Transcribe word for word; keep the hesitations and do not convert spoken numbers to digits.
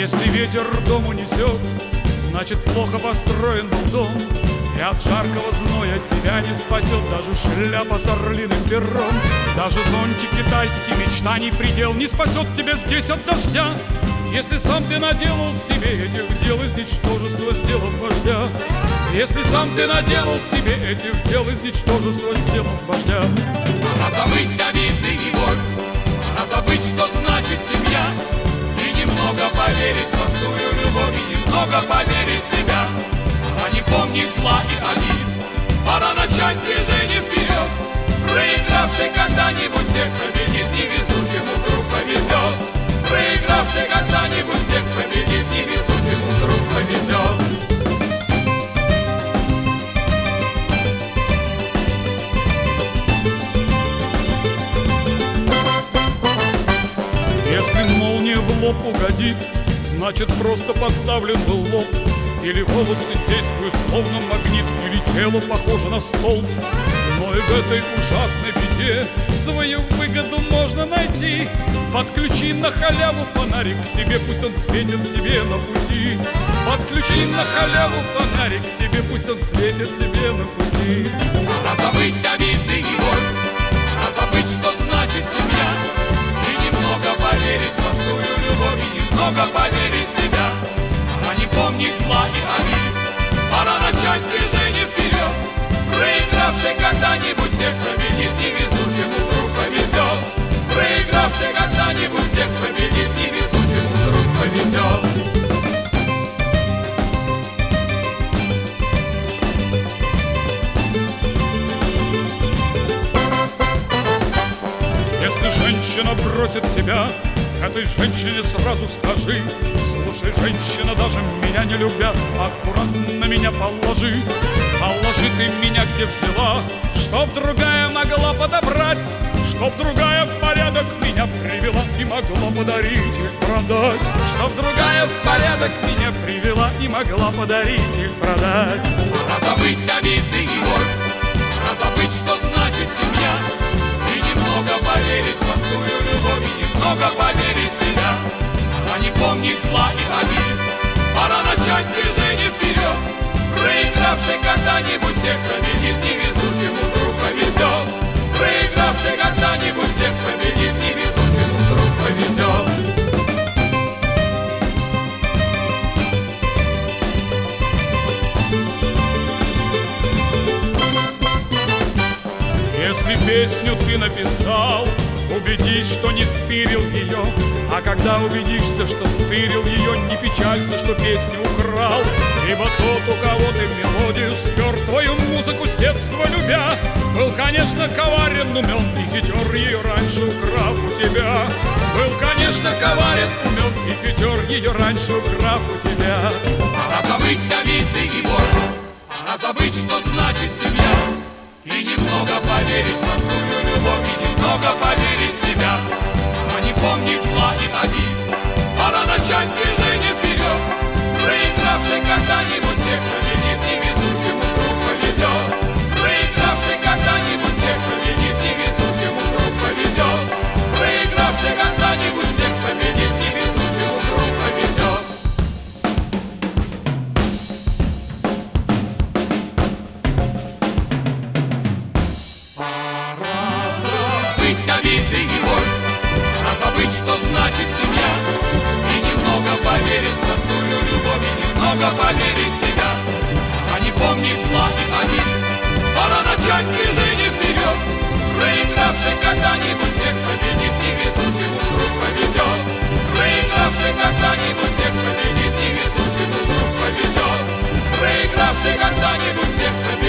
Если ветер дом унесет, значит плохо построен был дом. И от жаркого зноя тебя не спасет даже шляпа с орлиным пером. Даже зонтик китайский мечтаний предел не спасет тебя здесь от дождя. Если сам ты наделал себе этих дел из ничтожества, сделав вождя. Если сам ты наделал себе этих дел из ничтожества, сделав вождя. Пора забыть обиды и боль, пора забыть, что значит семья. И немного поверить в простую любовь, и немного поверить в себя. Пора не помнить зла и обид, пора начать движение вперед. Проигравший когда-нибудь всех победит, невезучему вдруг повезет. Проигравший когда-нибудь всех победит, невезучему вдруг повезет. Если молния в лоб угодит, значит просто подставлен был лоб. Или волосы действуют словно магнит, или тело похоже на столб. Но и в этой ужасной беде свою выгоду можно найти. Подключи на халяву фонарик к себе, пусть он светит тебе на пути. Подключи на халяву фонарик к себе, пусть он светит тебе на пути. Пора забыть обиды и боль, пора забыть, что значит семья. И немного поверить в простую любовь, и немного поверить в себя. Пора не помнить зла и обид, пора начать движение вперед. Проигравший когда-нибудь всех победит, невезучему вдруг повезет. Проигравший когда-нибудь всех победит, невезучему вдруг повезет. Если женщина бросит тебя, этой женщине сразу скажи: слушай, женщина, даже меня не любя, аккуратно меня положи. Положи ты меня где взяла, чтоб другая могла подобрать, чтоб другая в порядок меня привела и могла подарить или продать. Чтоб другая в порядок меня привела и могла подарить или продать. Пора забыть обиды и боль, пора забыть, что значит семья. И немного поверить в простую любовь, и немного поверить в себя. Пора не помнить зла и обид, пора начать движение вперед. Проигравший когда-нибудь всех победит, невезучему вдруг повезет. Проигравший когда-нибудь всех победит, невезучему вдруг повезет. Если песню ты написал, убедись, что не стырил ее. А когда убедишься, что стырил ее, не печалься, что песню украл. Ибо тот, у кого ты мелодию спер, твою музыку с детства любя, был, конечно, коварен, умен и хитер, ее раньше украв у тебя. Был, конечно, коварен, умен и хитер, ее раньше украв у тебя. Пора забыть обиды и боль, пора забыть, что значит семья. И немного поверить в простую любовь, и немного поверить в себя. Пора не помнить зла и обид, пора начать движение вперед. Проигравший когда-нибудь всех победит, невезучему вдруг повезет. Проигравший когда-нибудь всех победит, невезучему вдруг повезет. Проигравший когда-нибудь всех победит, невезучему вдруг повезет. Обиды и боль, пора забыть, что значит семья. И немного поверить в простую любовь, и немного поверить в себя. Пора не помнить зла и обид, пора начать движение вперед. Проигравший когда-нибудь всех победит, невезучему вдруг повезет. Проигравший когда-нибудь всех победит, невезучему вдруг повезет. Проигравший когда-нибудь всех победит.